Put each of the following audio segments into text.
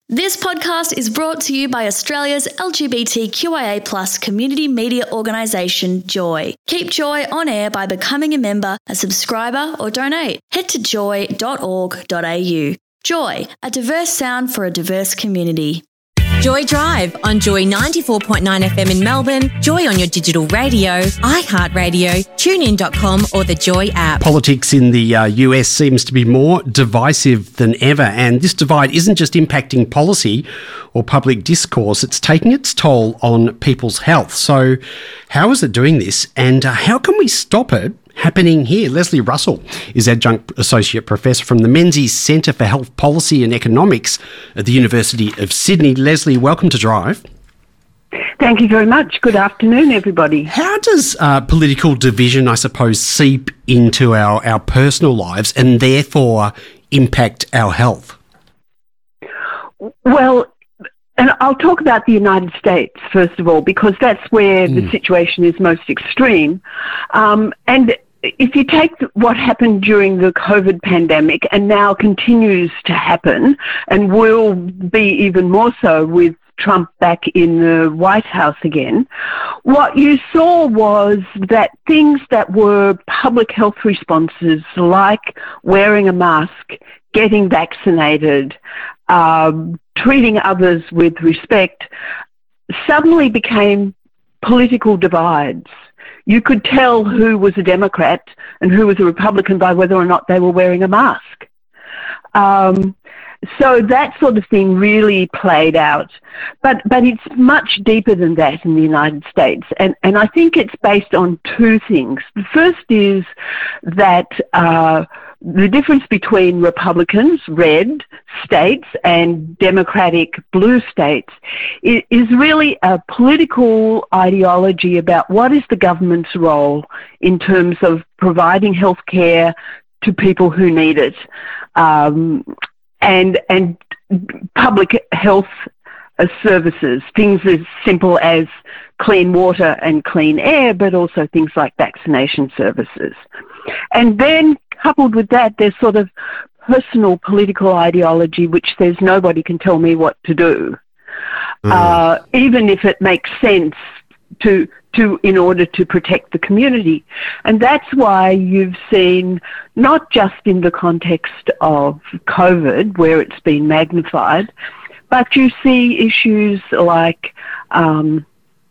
This podcast is brought to you by Australia's LGBTQIA+ community media organisation, Joy. Keep Joy on air by becoming a member, a subscriber or donate. Head to joy.org.au. Joy, a diverse sound for a diverse community. Joy Drive on Joy 94.9 FM in Melbourne, Joy on your digital radio, iHeartRadio, TuneIn.com or the Joy app. Politics in the US seems to be more divisive than ever, and this divide isn't just impacting policy or public discourse, it's taking its toll on people's health. So how is it doing this, and how can we stop it happening here? Leslie Russell is Adjunct Associate Professor from the Menzies Centre for Health Policy and Economics at the University of Sydney. Leslie, welcome to Drive. Thank you very much. Good afternoon, everybody. How does political division, I suppose, seep into our personal lives and therefore impact our health? Well, and I'll talk about the United States, first of all, because that's where the situation is most extreme. And if you take what happened during the COVID pandemic and now continues to happen and will be even more so with Trump back in the White House again, what you saw was that things that were public health responses like wearing a mask, getting vaccinated, treating others with respect, suddenly became political divides. You could tell who was a Democrat and who was a Republican by whether or not they were wearing a mask. So that sort of thing really played out. But it's much deeper than that in the United States. And I think it's based on two things. The first is that the difference between Republicans, red states, and Democratic blue states is really a political ideology about what is the government's role in terms of providing health care to people who need it, and public health services, things as simple as clean water and clean air, but also things like vaccination services. And then coupled with that, there's sort of personal political ideology which says nobody can tell me what to do, even if it makes sense to in order to protect the community. And that's why you've seen, not just in the context of COVID, where it's been magnified, but you see issues like, I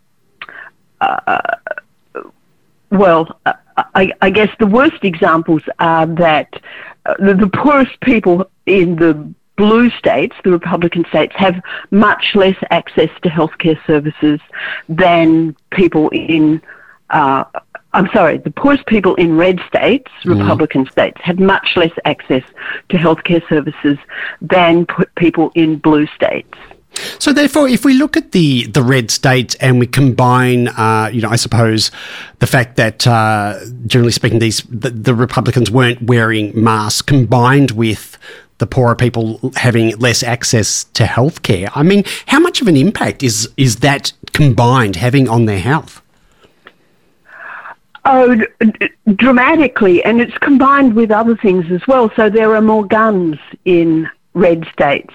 guess the worst examples are that the poorest people in the blue states, the Republican states, have much less access to healthcare services than people in, the poorest people in red states, Republican states, have much less access to healthcare services than people in blue states. So therefore, if we look at the red states and we combine, I suppose, the fact that, generally speaking, the Republicans weren't wearing masks, combined with the poorer people having less access to healthcare, I mean, how much of an impact is that combined having on their health? Oh, dramatically, and it's combined with other things as well. So there are more guns in red states.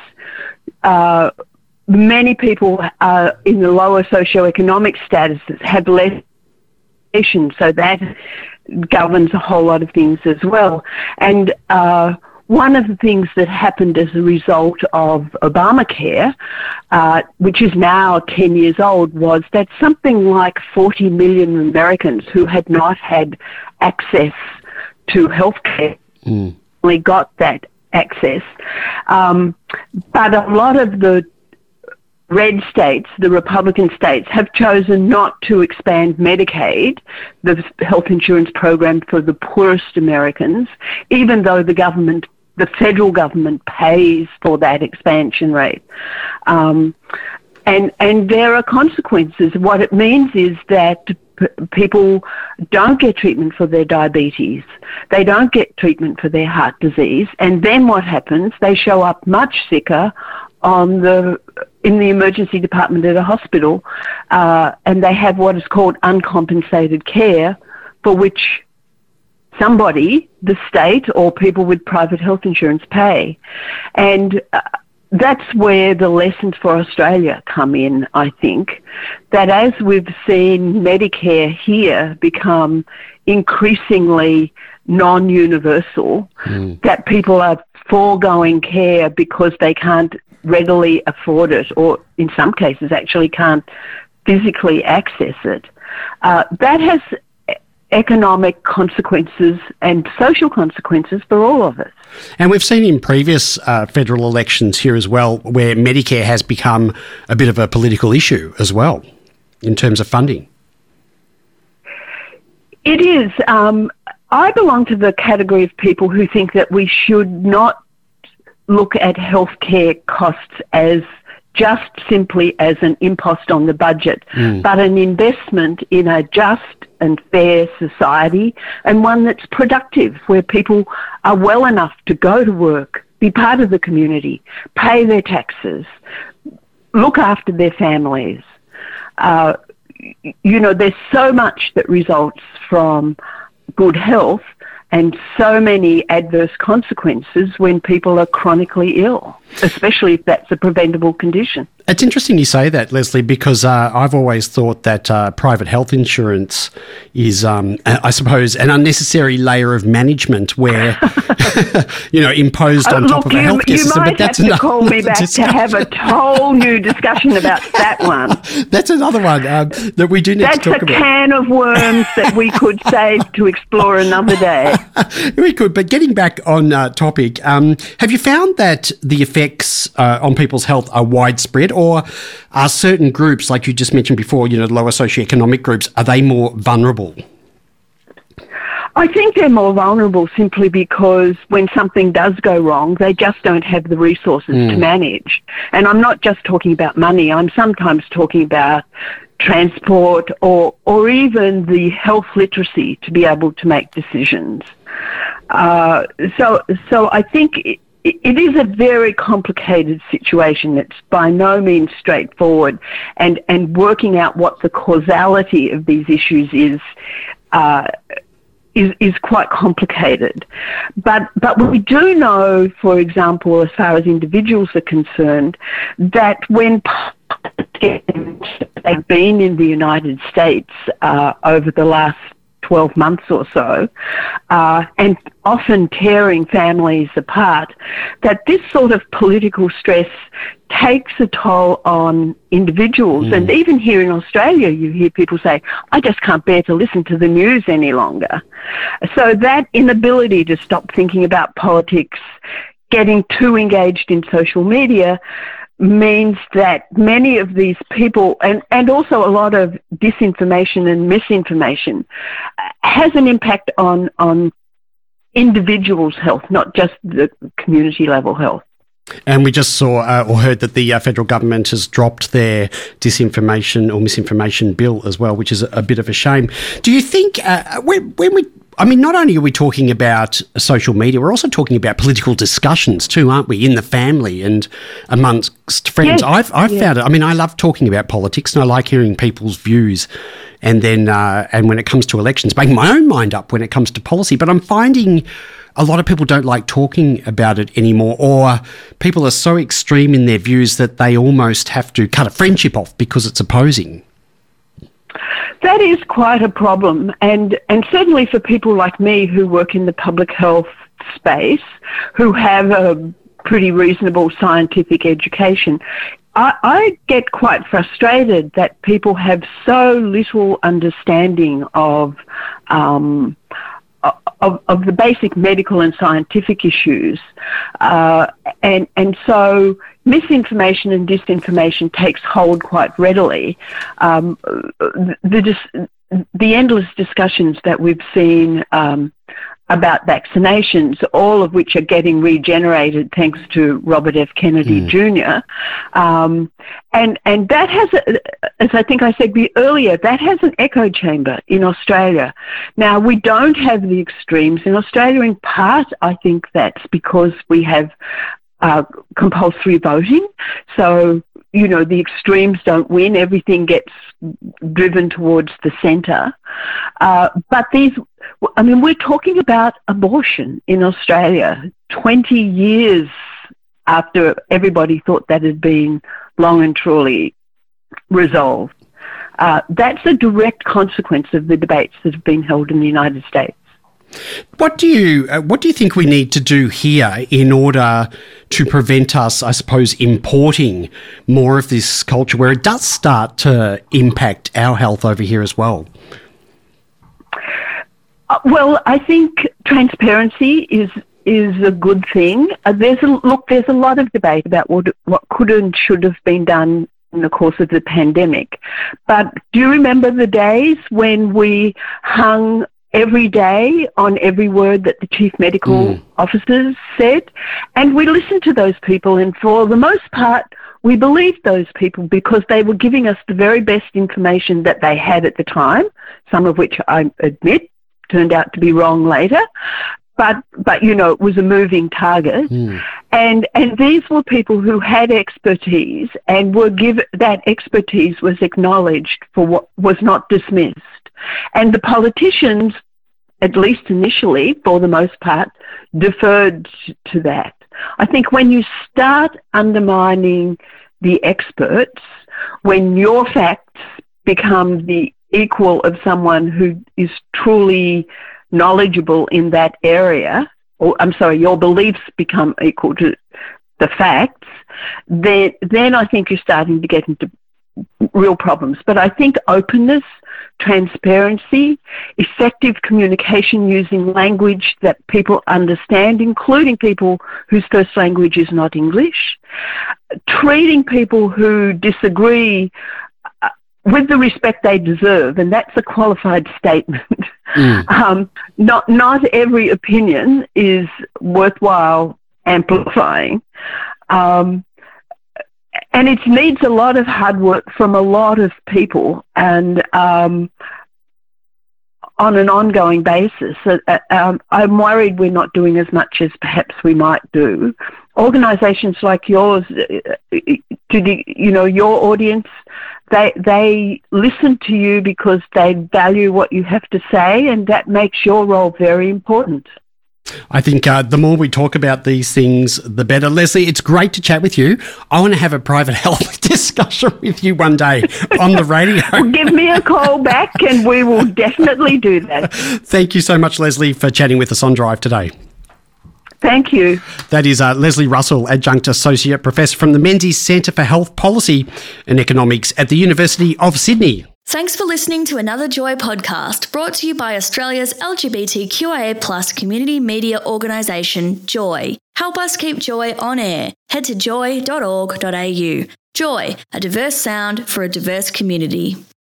Many people in the lower socioeconomic statuses have less education, so that governs a whole lot of things as well. And one of the things that happened as a result of Obamacare, which is now 10 years old, was that something like 40 million Americans who had not had access to health care only got that access. But a lot of the red states, the Republican states, have chosen not to expand Medicaid, the health insurance program for the poorest Americans, even though the federal government pays for that expansion rate. And there are consequences. What it means is that people don't get treatment for their diabetes. They don't get treatment for their heart disease. And then what happens? They show up much sicker in the emergency department at a hospital, and they have what is called uncompensated care, for which somebody, the state or people with private health insurance, pay. And that's where the lessons for Australia come in, I think, that as we've seen Medicare here become increasingly non-universal, that people are foregoing care because they can't readily afford it, or in some cases actually can't physically access it. That has economic consequences and social consequences for all of us. And we've seen in previous federal elections here as well where Medicare has become a bit of a political issue as well in terms of funding. It is. I belong to the category of people who think that we should not look at healthcare costs as just simply as an impost on the budget, but an investment in a just and fair society, and one that's productive, where people are well enough to go to work, be part of the community, pay their taxes, look after their families. There's so much that results from good health and so many adverse consequences when people are chronically ill, especially if that's a preventable condition. It's interesting you say that, Leslie, because I've always thought that private health insurance is, I suppose, an unnecessary layer of management where, imposed on top of a healthcare system. You might have to call me back to have a whole new discussion about that one. That's another one that we do need to talk about. That's a can of worms that we could save to explore another day. We could, but getting back on topic, have you found that the effects on people's health are widespread? Or are certain groups, like you just mentioned before, lower socioeconomic groups, are they more vulnerable? I think they're more vulnerable simply because when something does go wrong, they just don't have the resources to manage. And I'm not just talking about money. I'm sometimes talking about transport or even the health literacy to be able to make decisions. So I think it is a very complicated situation. It's by no means straightforward, and working out what the causality of these issues is quite complicated. But we do know, for example, as far as individuals are concerned, that when they've been in the United States over the last 12 months or so, and often tearing families apart, that this sort of political stress takes a toll on individuals. And even here in Australia, you hear people say, I just can't bear to listen to the news any longer. So that inability to stop thinking about politics, getting too engaged in social media, means that many of these people, and also a lot of disinformation and misinformation, has an impact on individuals' health, not just the community level health. And we just saw or heard that the federal government has dropped their disinformation or misinformation bill as well, which is a bit of a shame. Do you think not only are we talking about social media, we're also talking about political discussions too, aren't we, in the family and amongst friends? Yes, I've found it. I love talking about politics and I like hearing people's views, and then and when it comes to elections, making my own mind up when it comes to policy. But I'm finding a lot of people don't like talking about it anymore, or people are so extreme in their views that they almost have to cut a friendship off because it's opposing. That is quite a problem, and certainly for people like me who work in the public health space, who have a pretty reasonable scientific education, I get quite frustrated that people have so little understanding of the basic medical and scientific issues, and so misinformation and disinformation takes hold quite readily. The endless discussions that we've seen about vaccinations, all of which are getting regenerated thanks to Robert F. Kennedy Jr. And that has, as I think I said earlier, that has an echo chamber in Australia. Now, we don't have the extremes in Australia. In part, I think that's because we have compulsory voting. So, the extremes don't win. Everything gets driven towards the centre. But we're talking about abortion in Australia, 20 years after everybody thought that had been long and truly resolved. That's a direct consequence of the debates that have been held in the United States. What do you think we need to do here in order to prevent us, I suppose, importing more of this culture where it does start to impact our health over here as well? Well, I think transparency is a good thing. There's a lot of debate about what could and should have been done in the course of the pandemic. But do you remember the days when we hung every day on every word that the chief medical officers said? And we listened to those people, and for the most part, we believed those people because they were giving us the very best information that they had at the time, some of which I admit turned out to be wrong later. But it was a moving target. And these were people who had expertise and were given, that expertise was acknowledged for what was not dismissed. And the politicians, at least initially, for the most part, deferred to that. I think when you start undermining the experts, when your facts become the equal of someone who is truly knowledgeable in that area, your beliefs become equal to the facts, then I think you're starting to get into real problems. But I think openness, transparency, effective communication using language that people understand, including people whose first language is not English, treating people who disagree with the respect they deserve, and that's a qualified statement. Not every opinion is worthwhile amplifying. And it needs a lot of hard work from a lot of people and on an ongoing basis. I'm worried we're not doing as much as perhaps we might do. Organisations like yours, your audience, they listen to you because they value what you have to say, and that makes your role very important. I think the more we talk about these things, the better. Leslie, it's great to chat with you. I want to have a private health discussion with you one day on the radio. Well, give me a call back and we will definitely do that. Thank you so much, Leslie, for chatting with us on Drive today. Thank you. That is Leslie Russell, Adjunct Associate Professor from the Menzies Centre for Health Policy and Economics at the University of Sydney. Thanks for listening to another Joy podcast brought to you by Australia's LGBTQIA+ community media organisation, Joy. Help us keep Joy on air. Head to joy.org.au. Joy, a diverse sound for a diverse community.